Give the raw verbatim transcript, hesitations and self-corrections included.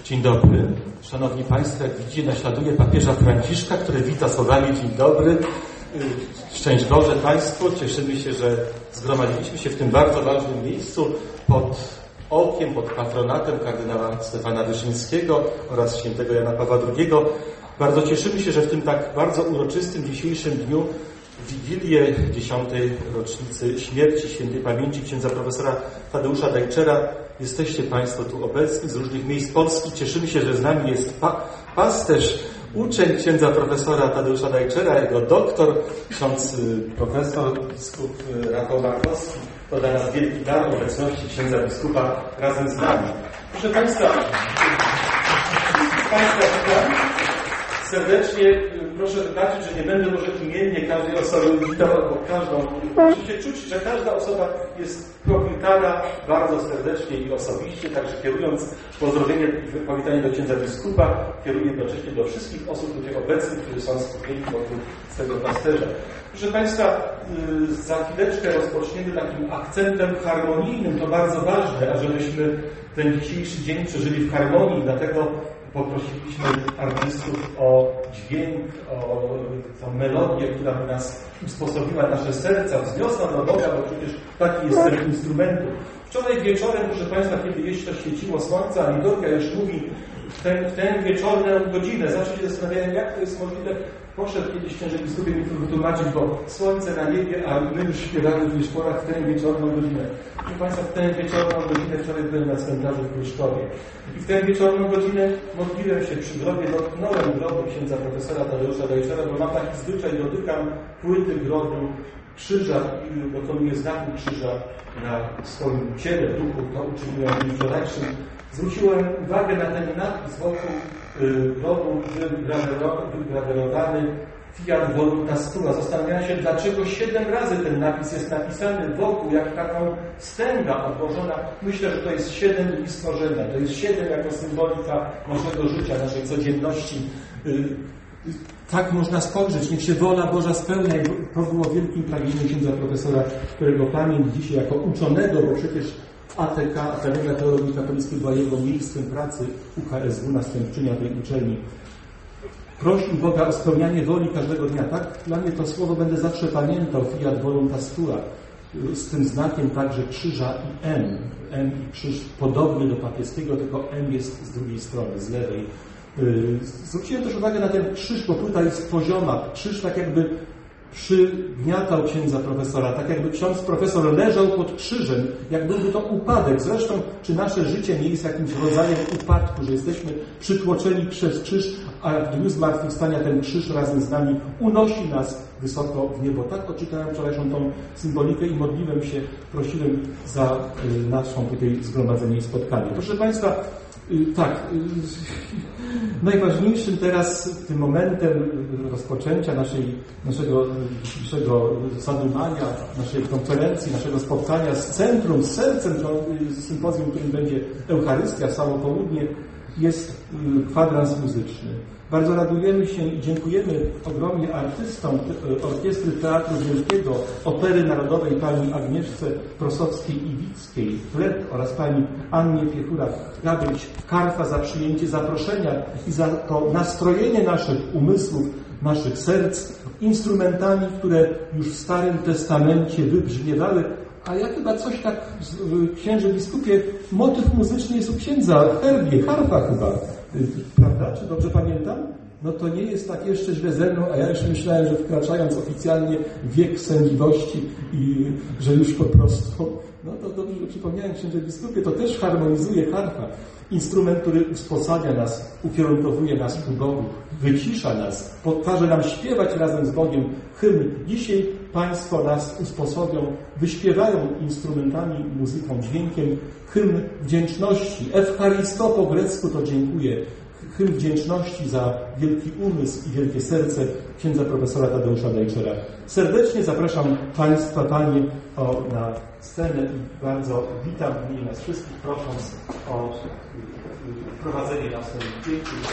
Dzień dobry. Szanowni Państwo, jak widzicie, naśladuję papieża Franciszka, który wita słowami dzień dobry. Szczęść Boże Państwu. Cieszymy się, że zgromadziliśmy się w tym bardzo ważnym miejscu pod okiem, pod patronatem kardynała Stefana Wyszyńskiego oraz świętego Jana Pawła drugiego. Bardzo cieszymy się, że w tym tak bardzo uroczystym dzisiejszym dniu, w Wigilię dziesiątej rocznicy śmierci świętej pamięci księdza profesora Tadeusza Dajczera, jesteście Państwo tu obecni z różnych miejsc Polski. Cieszymy się, że z nami jest pa pasterz, uczeń księdza profesora Tadeusza Dajczera, jego doktor, ksiądz profesor, biskup Rafał Markowski. To dla nas wielki dar obecności księdza biskupa razem z nami. Proszę Państwa, Państwa serdecznie proszę wybaczyć, że nie będę może imiennie każdej osoby witał, bo każdą, musicie czuć, że każda osoba jest powitana bardzo serdecznie i osobiście, także kierując pozdrowienie i powitanie do księdza biskupa, kieruję jednocześnie do wszystkich osób tutaj obecnych, którzy są skupieni wokół swego pasterza. Proszę Państwa, za chwileczkę rozpoczniemy takim akcentem harmonijnym, to bardzo ważne, ażebyśmy ten dzisiejszy dzień przeżyli w harmonii, dlatego poprosiliśmy artystów o dźwięk, o tą melodię, która by nas usposobiła, nasze serca, wzniosła do Boga, bo przecież taki jest cel instrumentu. Wczoraj wieczorem, proszę Państwa, kiedy jeszcze świeciło słońce, a liturgia już mówi w tę, w tę wieczorną godzinę, zawsze się zastanawiałem, jak to jest możliwe. Poszedł kiedyś księże biskupie mi wytłumaczyć, bo słońce na niebie, a my już śpiewamy w szkołach w tę wieczorną godzinę. Proszę Państwa, w tę wieczorną godzinę wczoraj byłem na cmentarzu w Pruszkowie. I w tę wieczorną godzinę modliłem się przy grobie, dotknąłem grobu księdza profesora Tadeusza Dajczera, bo mam taki zwyczaj, dotykam płyty grobu, krzyża, dokonuję znaku krzyża na swoim ciele, duchu, to uczyniłem w dniu wczorajszym. Zwróciłem uwagę na ten napis wokół grobu wygrawerowany Fiat Voluntas Tua. Zastanawiałem się, dlaczego siedem razy ten napis jest napisany wokół, jak taką wstęga odłożona. Myślę, że to jest siedem dni stworzenia. To jest siedem jako symbolika naszego życia, naszej codzienności. Tak można spojrzeć. Niech się wola Boża spełnia. To było wielkim pragnieniem księdza profesora, którego pamięć dzisiaj jako uczonego, bo przecież A T K, Akademia Teologii Katolickiej, była jego miejscem pracy U K S W, następczynia tej uczelni. Prosił Boga o spełnianie woli każdego dnia. Tak, dla mnie to słowo będę zawsze pamiętał, Fiat Voluntas Tua, z tym znakiem także krzyża i M. M i krzyż podobny do papieskiego, tylko M jest z drugiej strony, z lewej. Zwróciłem też uwagę na ten krzyż, bo tutaj jest pozioma. Krzyż tak jakby przygniatał księdza profesora, tak jakby ksiądz profesor leżał pod krzyżem, jak byłby to upadek. Zresztą, czy nasze życie nie jest jakimś rodzajem upadku, że jesteśmy przytłoczeni przez krzyż, a w dniu zmartwychwstania ten krzyż razem z nami unosi nas wysoko w niebo. Tak odczytałem wczorajszą tą symbolikę i modliłem się, prosiłem za y, naszą tutaj zgromadzenie i spotkanie. Proszę Państwa, y, tak, y, najważniejszym teraz tym momentem rozpoczęcia naszej, naszego dzisiejszego zadumania, naszej konferencji, naszego spotkania z centrum, z sercem z sympozjum, którym będzie Eucharystia w samo południe, jest kwadrans muzyczny. Bardzo radujemy się i dziękujemy ogromnie artystom Orkiestry Teatru Wielkiego, Opery Narodowej pani Agnieszce Prosowskiej-Iwickiej, Flet oraz pani Annie Piechura-Gabryć, Karfa za przyjęcie zaproszenia i za to nastrojenie naszych umysłów, naszych serc instrumentami, które już w Starym Testamencie wybrzmiewały. A ja chyba coś tak, księże biskupie, motyw muzyczny jest u księdza w herbie, harfa chyba, prawda? Czy dobrze pamiętam? No to nie jest tak jeszcze źle ze mną, a ja już myślałem, że wkraczając oficjalnie w wiek sędziwości i że już po prostu, no to dobrze, że przypomniałem księże biskupie, to też harmonizuje harfa. Instrument, który usposadnia nas, ukierunkowuje nas ku Bogu, wycisza nas, każe nam śpiewać razem z Bogiem hymn. Dzisiaj Państwo nas usposobią, wyśpiewają instrumentami, muzyką, dźwiękiem hymn wdzięczności. Eucharisto po grecku to dziękuję. Hymn wdzięczności za wielki umysł i wielkie serce księdza profesora Tadeusza Dajczera. Serdecznie zapraszam Państwa, Panie, o, na scenę i bardzo witam w niej nas wszystkich, prosząc o prowadzenie nas w tym pięknym